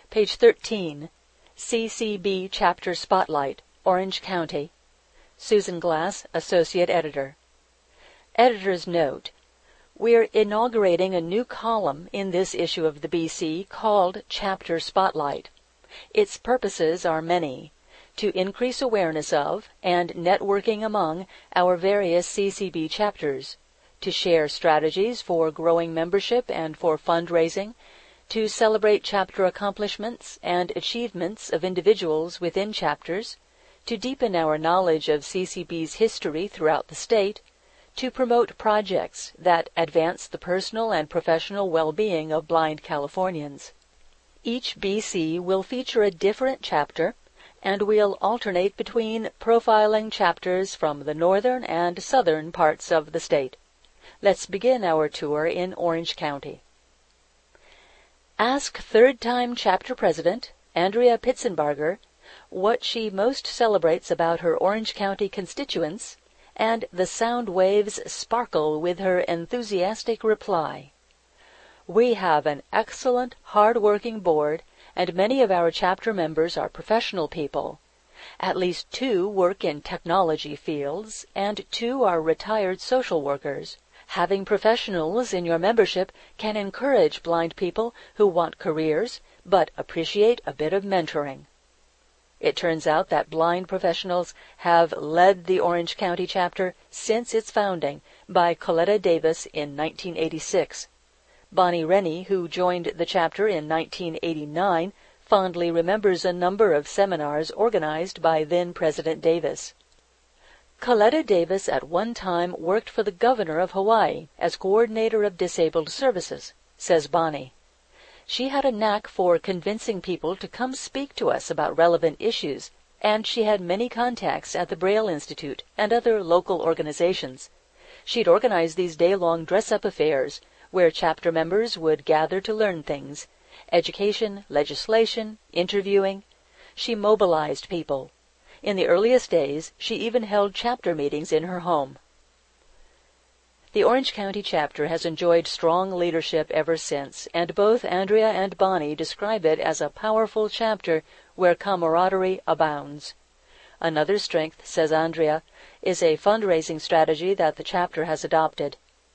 Page 13, CCB Chapter Spotlight, Orange County. Susan Glass, Associate Editor. Editor's Note: We're inaugurating a new column in this issue of the BC called Chapter Spotlight. Its purposes are many: to increase awareness of and networking among our various CCB chapters, to share strategies for growing membership and for fundraising, to celebrate chapter accomplishments and achievements of individuals within chapters, to deepen our knowledge of CCB's history throughout the state, to promote projects that advance the personal and professional well-being of blind Californians. Each BC will feature a different chapter, and we'll alternate between profiling chapters from the northern and southern parts of the state. Let's begin our tour in Orange County. Ask third-time chapter president Andrea Pitzenbarger what she most celebrates about her Orange County constituents, and the sound waves sparkle with her enthusiastic reply. We have an excellent, hard-working board, and many of our chapter members are professional people. At least 2 work in technology fields, and 2 are retired social workers. Having professionals in your membership can encourage blind people who want careers but appreciate a bit of mentoring. It turns out that blind professionals have led the Orange County chapter since its founding by Coletta Davis in 1986. Bonnie Rennie, who joined the chapter in 1989, fondly remembers a number of seminars organized by then-President Davis. Coletta Davis at one time worked for the governor of Hawaii as coordinator of disabled services, says Bonnie. She had a knack for convincing people to come speak to us about relevant issues, and she had many contacts at the Braille Institute and other local organizations. She'd organize these day-long dress-up affairs, where chapter members would gather to learn things: education, legislation, interviewing. She mobilized people. In the earliest days, she even held chapter meetings in her home. The Orange County chapter has enjoyed strong leadership ever since, and both Andrea and Bonnie describe it as a powerful chapter where camaraderie abounds. Another strength, says Andrea, is a fundraising strategy that the chapter has adopted.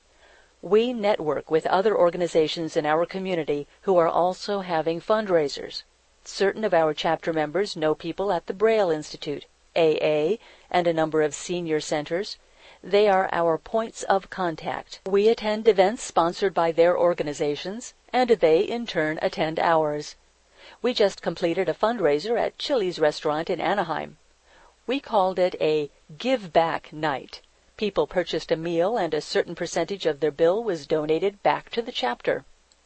We network with other organizations in our community who are also having fundraisers. Certain of our chapter members know people at the Braille Institute, AA, and a number of senior centers. They are our points of contact. We attend events sponsored by their organizations, and they, in turn, attend ours. We just completed a fundraiser at Chili's restaurant in Anaheim. We called it a give-back night. People purchased a meal, and a certain percentage of their bill was donated back to the chapter.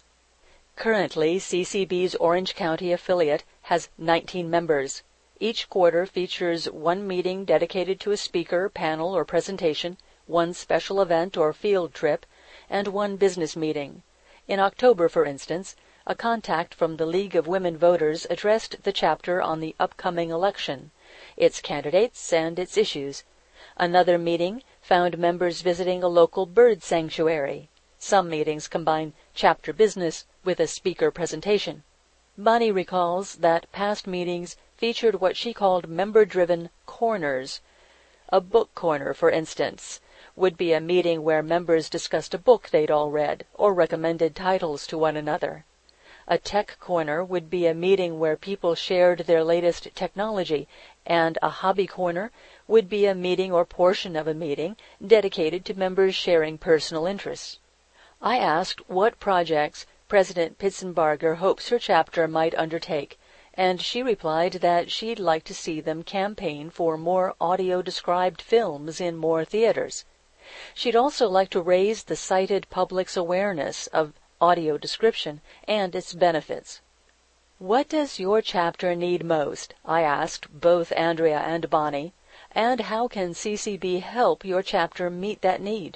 Currently, CCB's Orange County affiliate has 19 members. Each quarter features one meeting dedicated to a speaker, panel, or presentation, one special event or field trip, and one business meeting. In October, for instance, a contact from the League of Women Voters addressed the chapter on the upcoming election, its candidates, and its issues. Another meeting found members visiting a local bird sanctuary. Some meetings combine chapter business with a speaker presentation. Bonnie recalls that past meetings featured what she called member-driven corners. A book corner, for instance, would be a meeting where members discussed a book they'd all read or recommended titles to one another. A tech corner would be a meeting where people shared their latest technology, and a hobby corner would be a meeting or portion of a meeting dedicated to members sharing personal interests. I asked what projects President Pitzenbarger hopes her chapter might undertake, and she replied that she'd like to see them campaign for more audio-described films in more theaters. She'd also like to raise the sighted public's awareness of audio description and its benefits. What does your chapter need most? I asked both Andrea and Bonnie, and how can CCB help your chapter meet that need?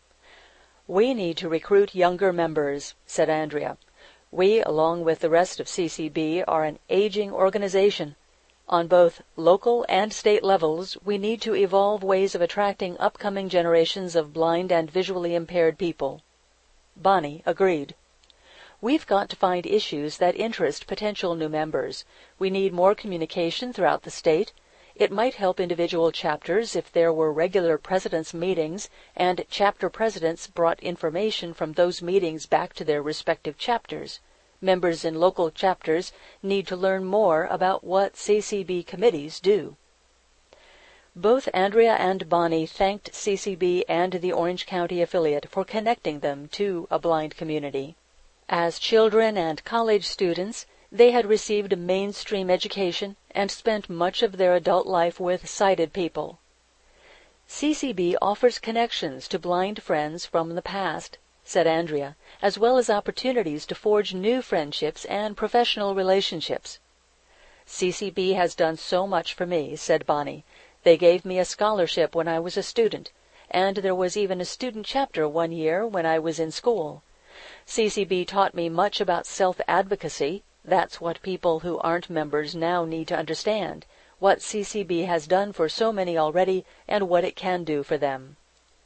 We need to recruit younger members, said Andrea. We, along with the rest of CCB, are an aging organization. On both local and state levels, we need to evolve ways of attracting upcoming generations of blind and visually impaired people. Bonnie agreed. We've got to find issues that interest potential new members. We need more communication throughout the state. It might help individual chapters if there were regular presidents' meetings and chapter presidents brought information from those meetings back to their respective chapters. Members in local chapters need to learn more about what CCB committees do. Both Andrea and Bonnie thanked CCB and the Orange County affiliate for connecting them to a blind community. As children and college students, they had received a mainstream education and spent much of their adult life with sighted people. CCB offers connections to blind friends from the past, said Andrea, as well as opportunities to forge new friendships and professional relationships. CCB has done so much for me, said Bonnie. They gave me a scholarship when I was a student, and there was even a student chapter one year when I was in school. CCB taught me much about self-advocacy. That's what people who aren't members now need to understand, what CCB has done for so many already and what it can do for them.